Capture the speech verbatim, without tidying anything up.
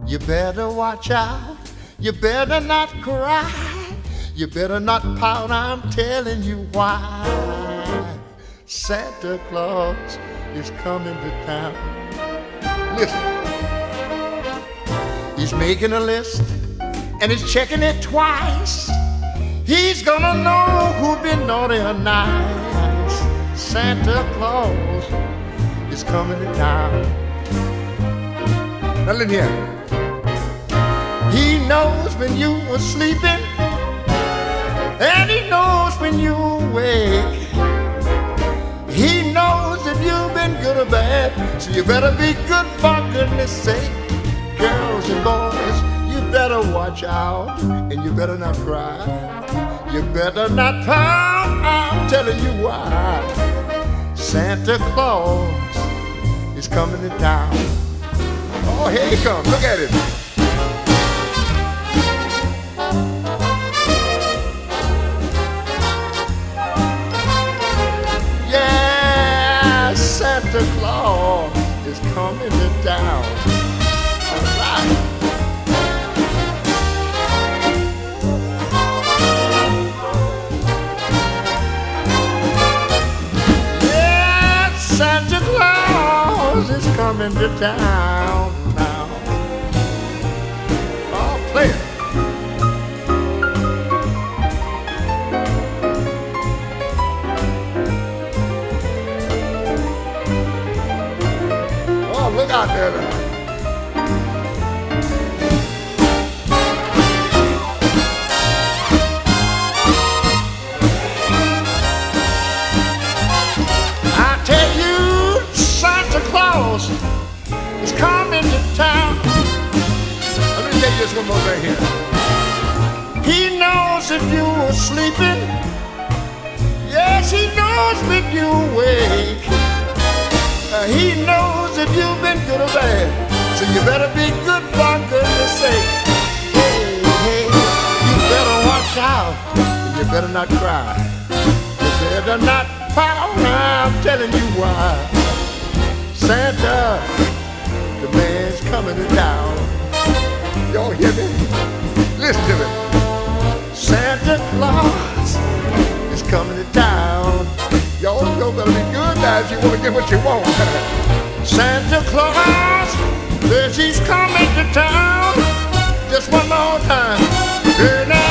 You better watch out. You better not cry. You better not pout. I'm telling you why. Santa Claus is coming to town. Listen. He's making a list and he's checking it twice. He's gonna know who's been naughty or nice. Santa Claus is coming to town. Now listen here. He knows when you were sleeping, and he knows when you awake. He knows if you've been good or bad, so you better be good for goodness sake. Girls and boys, you better watch out, and you better not cry. You better not pout, I'm telling you why. Santa Claus is coming to town. Oh, here he comes, look at him. Santa Claus is coming to town. All right. Yeah, Santa Claus is coming to town now. Oh, play it. Look out there now. I tell you, Santa Claus is coming to town. Let me tell you this one more thing here. He knows if you were sleeping. Yes, he knows when you awake. Uh, he knows if you've been good or bad, so you better be good for goodness sake. Hey, hey, you better watch out, and you better not cry. You better not pout, I'm telling you why. Santa, the man's coming to town. Y'all hear me? Listen to me. Santa Claus is coming to town. Y'all, y'all better be good now if you want to get what you want. Santa Claus, says he's coming to town. Just one more time. Here now.